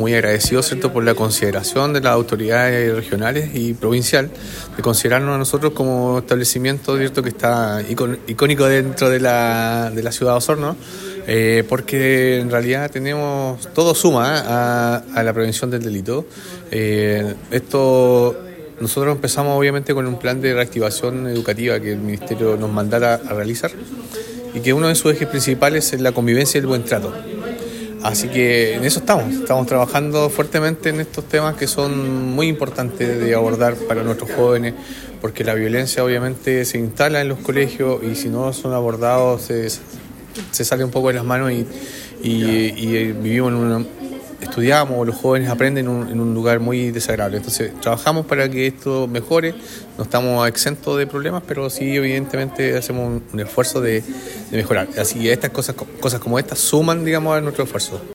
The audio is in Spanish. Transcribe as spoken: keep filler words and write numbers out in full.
muy agradecidos, ¿cierto?, por la consideración de las autoridades regionales y provincial, de considerarnos a nosotros como establecimiento, ¿cierto?, que está icon- icónico dentro de la, de la ciudad de Osorno, eh, porque en realidad tenemos, todo suma ¿eh? a, a la prevención del delito. Eh, esto... Nosotros empezamos obviamente con un plan de reactivación educativa que el Ministerio nos mandara a realizar y que uno de sus ejes principales es la convivencia y el buen trato. Así que en eso estamos, estamos trabajando fuertemente en estos temas que son muy importantes de abordar para nuestros jóvenes, porque la violencia obviamente se instala en los colegios y si no son abordados se, se sale un poco de las manos y, y, y vivimos en una... estudiamos, los jóvenes aprenden en un, en un lugar muy desagradable. Entonces trabajamos para que esto mejore, no estamos exentos de problemas, pero sí evidentemente hacemos un, un esfuerzo de, de mejorar. Así que estas cosas, cosas como estas suman, digamos, a nuestro esfuerzo.